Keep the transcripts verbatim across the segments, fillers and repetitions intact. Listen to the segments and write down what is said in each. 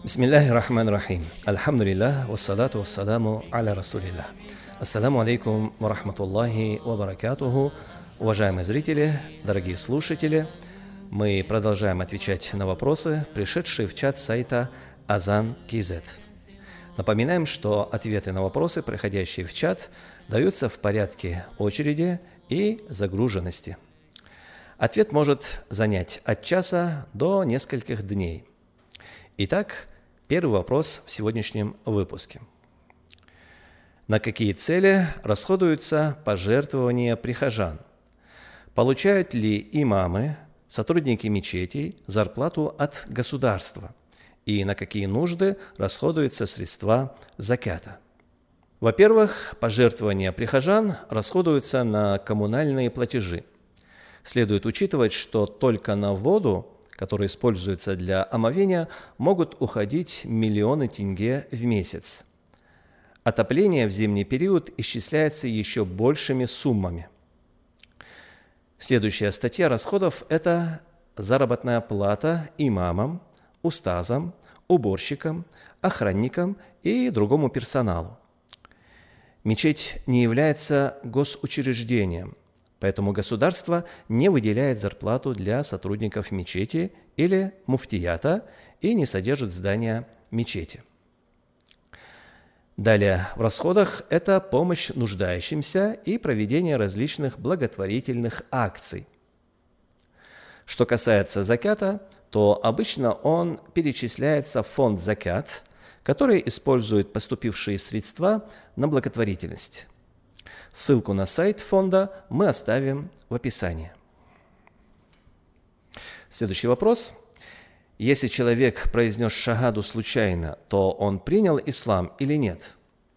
Бисмиллахи рахмани рахим. Альхамдулиллах, вассалату вассаламу аля расулиллах. Ассаламу алейкум ва рахматуллахи ва баракатуху. Уважаемые зрители, дорогие слушатели, мы продолжаем отвечать на вопросы, пришедшие в чат сайта Азан точка кей зет. Напоминаем, что ответы на вопросы, приходящие в чат, даются в порядке очереди и загруженности. Ответ может занять от часа до нескольких дней. Итак, первый вопрос в сегодняшнем выпуске. На какие цели расходуются пожертвования прихожан? Получают ли имамы, сотрудники мечетей зарплату от государства? И на какие нужды расходуются средства закята? Во-первых, пожертвования прихожан расходуются на коммунальные платежи. Следует учитывать, что только на воду, которая используется для омовения, могут уходить миллионы тенге в месяц. Отопление в зимний период исчисляется еще большими суммами. Следующая статья расходов – это заработная плата имамам, устазам, уборщикам, охранникам и другому персоналу. Мечеть не является госучреждением, поэтому государство не выделяет зарплату для сотрудников мечети или муфтията и не содержит здания мечети. Далее в расходах это помощь нуждающимся и проведение различных благотворительных акций. Что касается закята, то обычно он перечисляется в фонд закят, который использует поступившие средства на благотворительность. Ссылку на сайт фонда мы оставим в описании. Следующий вопрос. Если человек произнес шагаду случайно, то он принял ислам или нет?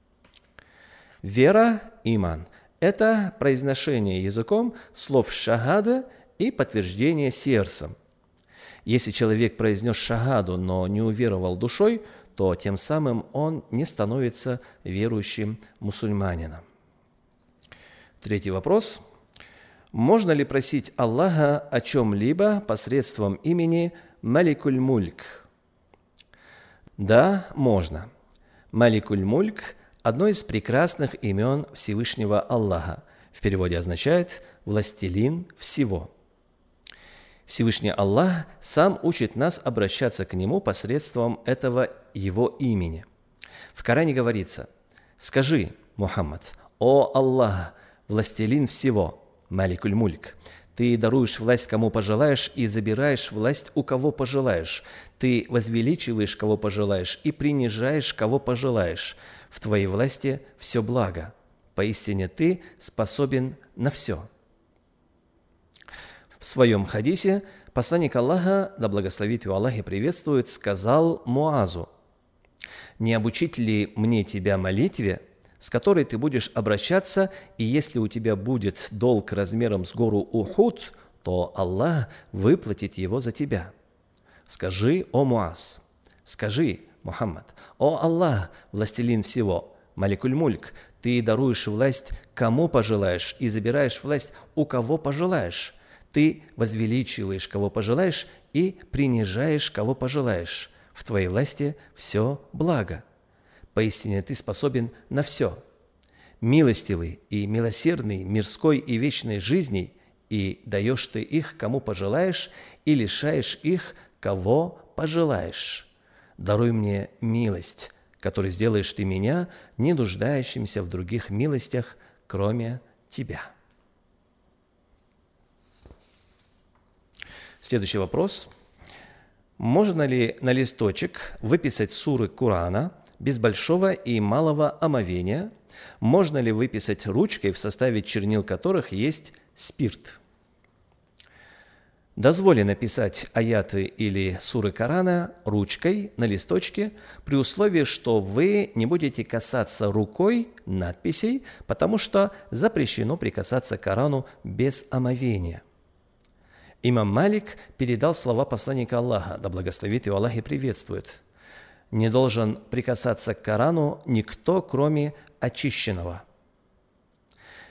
Вера, иман – это произношение языком слов шагада и подтверждение сердцем. Если человек произнес шагаду, но не уверовал душой, то тем самым он не становится верующим мусульманином. Третий вопрос. Можно ли просить Аллаха о чем-либо посредством имени Маликуль-Мульк? Да, можно. Маликуль-Мульк – одно из прекрасных имен Всевышнего Аллаха. В переводе означает «властелин всего». Всевышний Аллах сам учит нас обращаться к Нему посредством этого Его имени. В Коране говорится: «Скажи, Мухаммад, о Аллах, властелин всего, Маликуль-Мульк, ты даруешь власть кому пожелаешь и забираешь власть у кого пожелаешь. Ты возвеличиваешь кого пожелаешь и принижаешь кого пожелаешь. В твоей власти все благо. Поистине ты способен на все». В своем хадисе посланник Аллаха, да благословит его Аллах и приветствует, сказал Муазу: «Не обучить ли мне тебя молитве, с которой ты будешь обращаться, и если у тебя будет долг размером с гору Ухуд, то Аллах выплатит его за тебя? Скажи, о Муаз, скажи, Мухаммад, о Аллах, властелин всего, Маликуль-Мульк, ты даруешь власть кому пожелаешь и забираешь власть у кого пожелаешь. Ты возвеличиваешь кого пожелаешь и принижаешь кого пожелаешь. В твоей власти все благо. Поистине ты способен на все. Милостивый и милосердный мирской и вечной жизни, и даешь ты их кому пожелаешь, и лишаешь их кого пожелаешь. Даруй мне милость, которой сделаешь ты меня не нуждающимся в других милостях, кроме тебя». Следующий вопрос. Можно ли на листочек выписать суры Корана без большого и малого омовения? Можно ли выписать ручкой, в составе чернил которых есть спирт? Дозволено писать аяты или суры Корана ручкой на листочке при условии, что вы не будете касаться рукой надписей, потому что запрещено прикасаться к Корану без омовения. Имам Малик передал слова посланника Аллаха, да благословит его Аллах и приветствует: «Не должен прикасаться к Корану никто, кроме очищенного».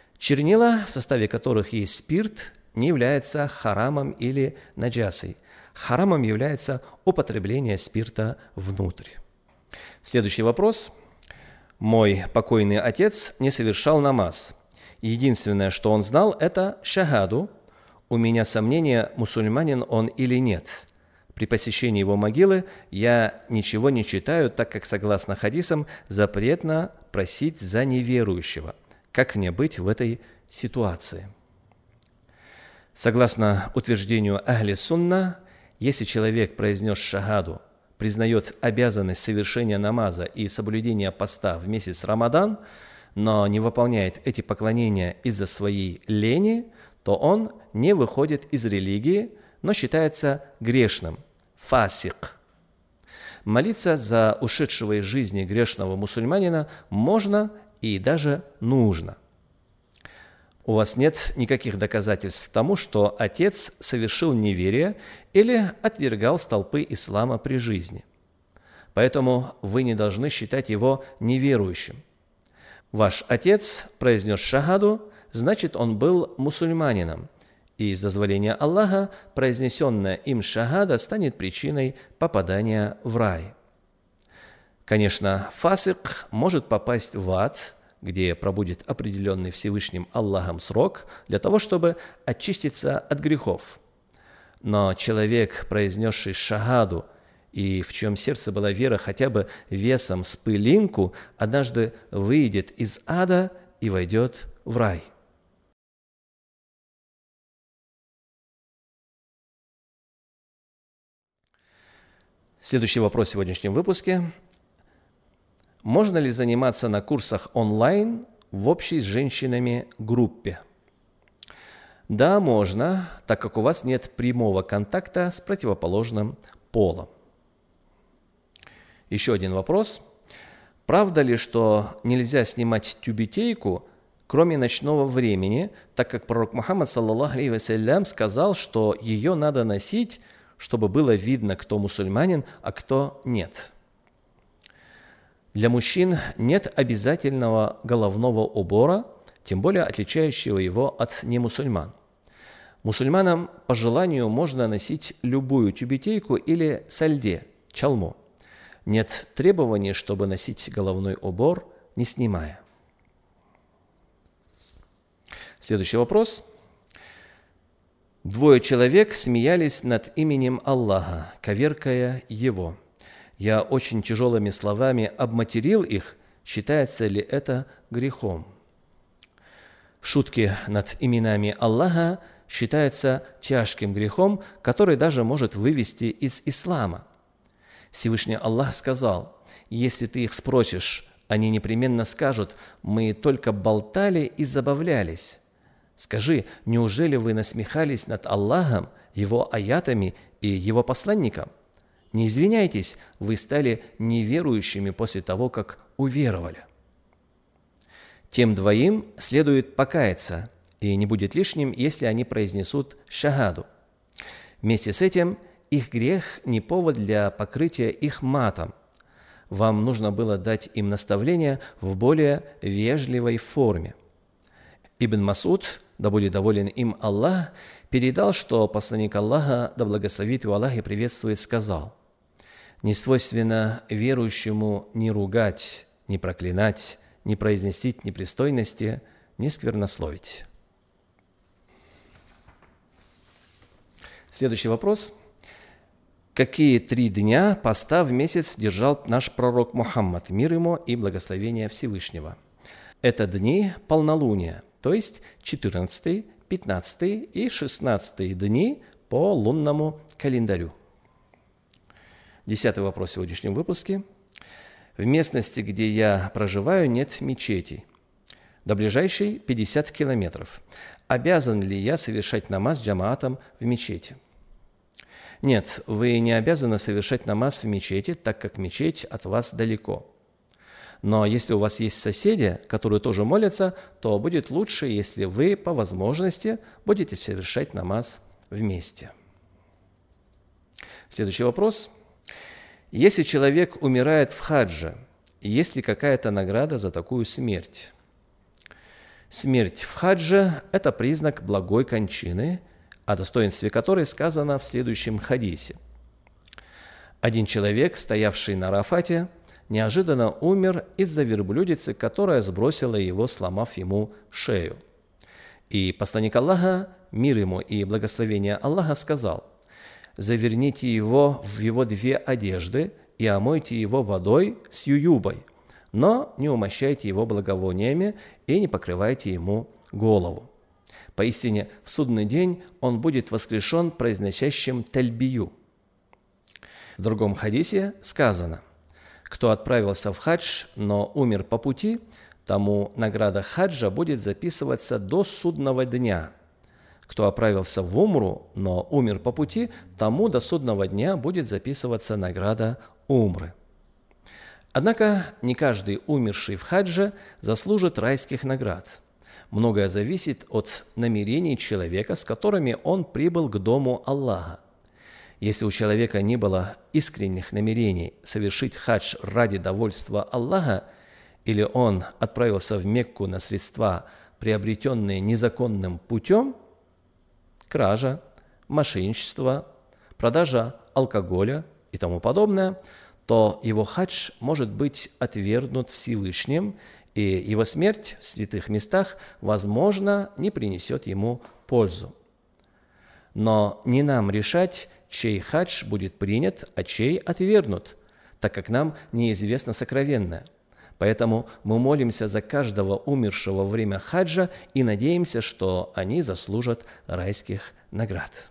Чернила, в составе которых есть спирт, не являются харамом или наджасой. Харамом является употребление спирта внутрь. Следующий вопрос. Мой покойный отец не совершал намаз. Единственное, что он знал, это шахаду. У меня сомнения, мусульманин он или нет. При посещении его могилы я ничего не читаю, так как, согласно хадисам, запретно просить за неверующего. Как мне быть в этой ситуации? Согласно утверждению Ахли Сунна, если человек, произнес шахаду, признает обязанность совершения намаза и соблюдения поста в месяц Рамадан, но не выполняет эти поклонения из-за своей лени, то он не выходит из религии, но считается грешным, фасик. Молиться за ушедшего из жизни грешного мусульманина можно и даже нужно. У вас нет никаких доказательств тому, что отец совершил неверие или отвергал столпы ислама при жизни. Поэтому вы не должны считать его неверующим. Ваш отец произнес шахаду, значит, он был мусульманином, и с дозволения Аллаха произнесенная им шахада станет причиной попадания в рай. Конечно, фасик может попасть в ад, где пробудет определенный Всевышним Аллахом срок для того, чтобы очиститься от грехов. Но человек, произнесший шахаду, и в чьем сердце была вера хотя бы весом с пылинку, однажды выйдет из ада и войдет в рай. Следующий вопрос в сегодняшнем выпуске. Можно ли заниматься на курсах онлайн в общей с женщинами группе? Да, можно, так как у вас нет прямого контакта с противоположным полом. Еще один вопрос. Правда ли, что нельзя снимать тюбетейку, кроме ночного времени, так как пророк Мухаммад, саллаллаху алейхи вассалям, сказал, что ее надо носить, чтобы было видно, кто мусульманин, а кто нет? Для мужчин нет обязательного головного убора, тем более отличающего его от немусульман. Мусульманам по желанию можно носить любую тюбетейку или сальде, чалму. Нет требований, чтобы носить головной убор, не снимая. Следующий вопрос. Двое человек смеялись над именем Аллаха, коверкая его. Я очень тяжелыми словами обматерил их, считается ли это грехом? Шутки над именами Аллаха считаются тяжким грехом, который даже может вывести из ислама. Всевышний Аллах сказал: если ты их спросишь, они непременно скажут: мы только болтали и забавлялись. Скажи, неужели вы насмехались над Аллахом, Его аятами и Его посланником? Не извиняйтесь, вы стали неверующими после того, как уверовали. Тем двоим следует покаяться, и не будет лишним, если они произнесут шахаду. Вместе с этим их грех не повод для покрытия их матом. Вам нужно было дать им наставление в более вежливой форме. Ибн Масуд, да будет доволен им Аллах, передал, что посланник Аллаха, да благословит его Аллах и приветствует, сказал: «Не свойственно верующему ни ругать, ни проклинать, ни произнести непристойности, ни сквернословить». Следующий вопрос. Какие три дня поста в месяц держал наш пророк Мухаммад, мир ему и благословение Всевышнего? Это дни полнолуния, то есть четырнадцатый, пятнадцатый и шестнадцатый дни по лунному календарю. Десятый вопрос в сегодняшнем выпуске. В местности, где я проживаю, нет мечети. До ближайшей пятьдесят километров. Обязан ли я совершать намаз джамаатом в мечети? Нет, вы не обязаны совершать намаз в мечети, так как мечеть от вас далеко. Но если у вас есть соседи, которые тоже молятся, то будет лучше, если вы по возможности будете совершать намаз вместе. Следующий вопрос. Если человек умирает в хадже, есть ли какая-то награда за такую смерть? Смерть в хадже – это признак благой кончины, о достоинстве которой сказано в следующем хадисе. Один человек, стоявший на Арафате, неожиданно умер из-за верблюдицы, которая сбросила его, сломав ему шею. И посланник Аллаха, мир ему и благословение Аллаха, сказал: «Заверните его в его две одежды и омойте его водой с ююбой, но не умощайте его благовониями и не покрывайте ему голову. Поистине, в судный день он будет воскрешен произносящим тальбию». В другом хадисе сказано: «Кто отправился в хадж, но умер по пути, тому награда хаджа будет записываться до судного дня. Кто отправился в умру, но умер по пути, тому до судного дня будет записываться награда умры». Однако не каждый умерший в хадже заслужит райских наград. Многое зависит от намерений человека, с которыми он прибыл к дому Аллаха. Если у человека не было искренних намерений совершить хадж ради довольства Аллаха, или он отправился в Мекку на средства, приобретенные незаконным путем, кража, мошенничество, продажа алкоголя и тому подобное, то его хадж может быть отвергнут Всевышним, и его смерть в святых местах, возможно, не принесет ему пользу. Но не нам решать, чей хадж будет принят, а чей отвергнут, так как нам неизвестно сокровенное. Поэтому мы молимся за каждого умершего во время хаджа и надеемся, что они заслужат райских наград.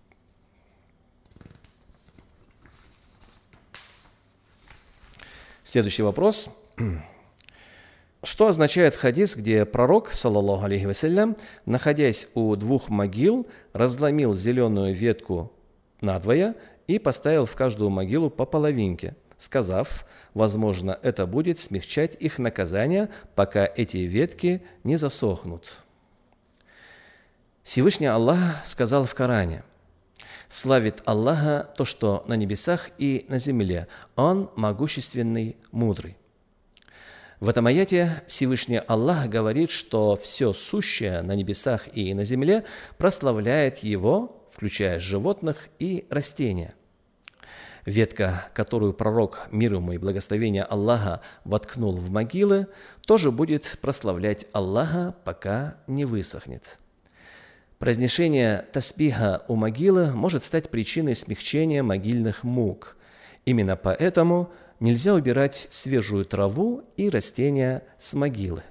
Следующий вопрос. Что означает хадис, где пророк, саллаллаху алейхи вассалям, находясь у двух могил, разломил зеленую ветку надвое и поставил в каждую могилу по половинке, сказав: возможно, это будет смягчать их наказание, пока эти ветки не засохнут? Всевышний Аллах сказал в Коране: «Славит Аллаха то, что на небесах и на земле, Он могущественный, мудрый». В этом аяте Всевышний Аллах говорит, что все сущее на небесах и на земле прославляет Его, включая животных и растения. Ветка, которую пророк, мир ему и благословение Аллаха, воткнул в могилы, тоже будет прославлять Аллаха, пока не высохнет. Произношение тасбиха у могилы может стать причиной смягчения могильных мук. Именно поэтому нельзя убирать свежую траву и растения с могилы.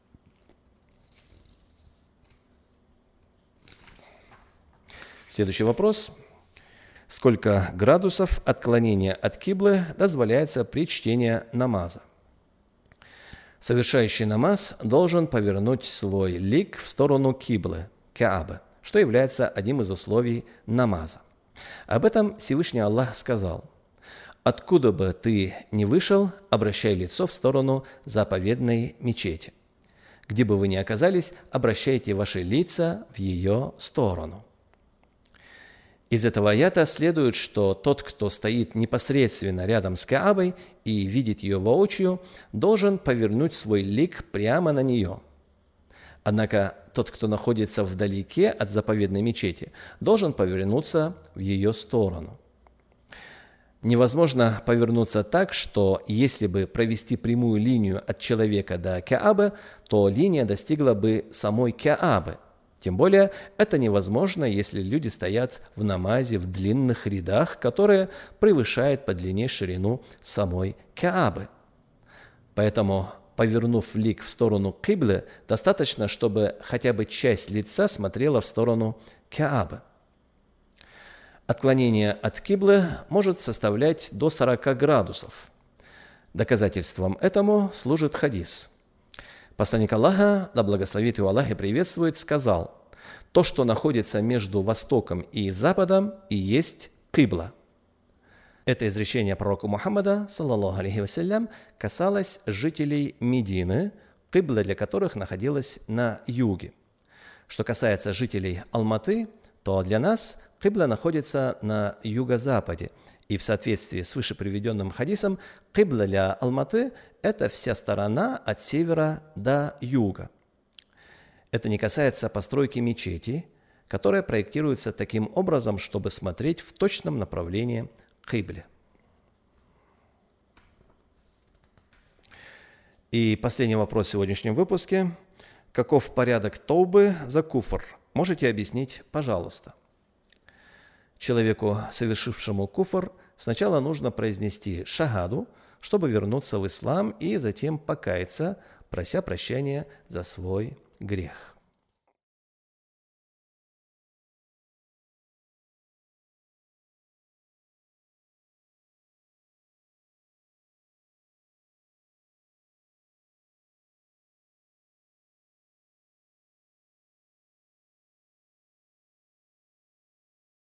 Следующий вопрос. Сколько градусов отклонения от киблы дозволяется при чтении намаза? Совершающий намаз должен повернуть свой лик в сторону киблы, Каабы, что является одним из условий намаза. Об этом Всевышний Аллах сказал: «Откуда бы ты ни вышел, обращай лицо в сторону заповедной мечети. Где бы вы ни оказались, обращайте ваши лица в ее сторону». Из этого аята следует, что тот, кто стоит непосредственно рядом с Каабой и видит ее воочию, должен повернуть свой лик прямо на нее. Однако тот, кто находится вдалеке от заповедной мечети, должен повернуться в ее сторону. Невозможно повернуться так, что если бы провести прямую линию от человека до Каабы, то линия достигла бы самой Каабы. Тем более, это невозможно, если люди стоят в намазе в длинных рядах, которые превышают по длине ширину самой Каабы. Поэтому, повернув лик в сторону киблы, достаточно, чтобы хотя бы часть лица смотрела в сторону Каабы. Отклонение от киблы может составлять до сорока градусов. Доказательством этому служит хадис. Посланник Аллаха, да благословит его Аллах и приветствует, сказал: «То, что находится между Востоком и Западом, и есть кибла». Это изречение пророка Мухаммада, саллаллаху алейхи вассалям, касалось жителей Медины, кибла для которых находилась на юге. Что касается жителей Алматы, то для нас кибла находится на юго-западе. И в соответствии с выше приведенным хадисом, кибла для Алматы – это вся сторона от севера до юга. Это не касается постройки мечети, которая проектируется таким образом, чтобы смотреть в точном направлении к кибле. И последний вопрос в сегодняшнем выпуске. Каков порядок таубы за куфр? Можете объяснить, пожалуйста? Человеку, совершившему куфр, сначала нужно произнести шагаду, чтобы вернуться в ислам и затем покаяться, прося прощения за свой грех.